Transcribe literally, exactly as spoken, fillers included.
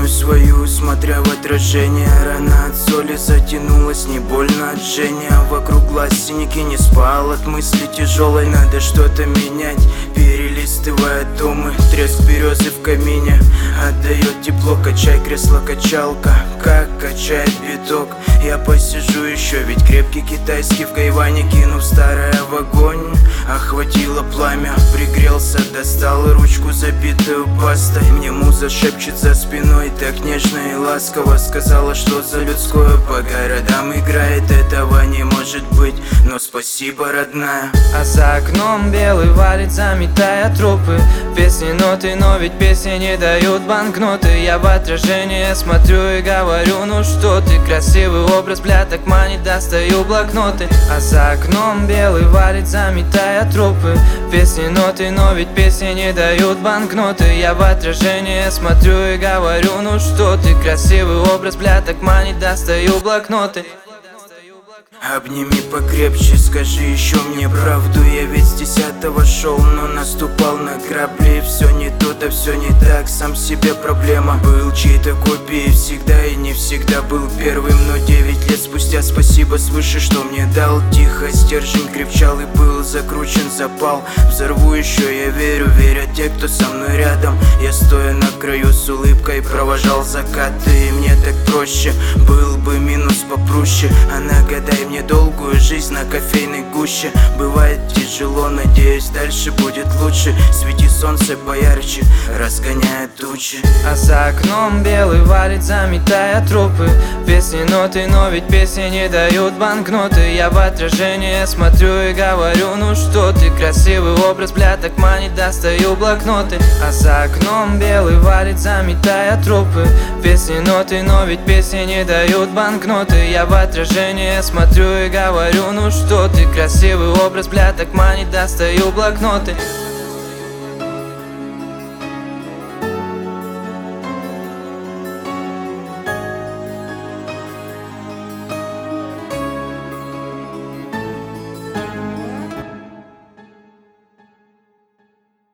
спину свою, смотря в отражение. Рана от соли затянулась, не больно от жжения. Вокруг глаз синяки, не спал от мысли тяжелой. Надо что-то менять, перелистывая томы. Треск березы в камине отдает тепло. Качай кресло-качалка, как качает биток. Я посижу еще, ведь крепкий китайский в гайване. Кинув старое в огонь, охватило пламя. Пригрелся, достал ручку, забитую пастой. Мне муза шепчет за спиной, так нежно и ласково. Сказала, что за людское по городам играет. Этого не может быть, но спасибо, родная. А за окном белый валит, заметая трупы. Песни ноты, но ведь песни не дают банкноты. Я в отражение смотрю и говорю: ну что ты, красивый образ, бля, так манит, достаю блокноты. А за окном белый валит, заметая трупы. Песни ноты, но ведь песни не дают банкноты. Я в отражение смотрю и говорю: ну что ты, красивый образ, бля, так манит, достаю блокноты. Обними покрепче, скажи еще мне правду. Я ведь с десятого шел, но наступал на грабли. Все не то, да все не так, сам себе проблема. Был чьей-то копией всегда и не всегда был первым. Но девять лет спустя спасибо свыше, что мне дал. Тихо, стержень крепчал и был закручен запал. Взорву еще, я верю, верят те, кто со мной рядом. Я стоя на краю с улыбкой провожал закаты. И мне так проще, был бы минус попроще. А нагадай мне долгую жизнь на кофейной гуще. Бывает тяжело, надеюсь, дальше будет лучше. Свети солнце поярче, разгоняя тучи. А за окном белый валит, заметая трупы. Песни ноты, но ведь песни не дают банкноты. Я в отражение смотрю и говорю: ну что ты, красивый образ, бля, так манит, достаю блокноты. А за окном белый валит, заметая трупы. Песни ноты, но ведь песни не дают банкноты. Я в отражение смотрю и говорю: ну что ты, красивый образ, бля, так манит, достаю блокноты.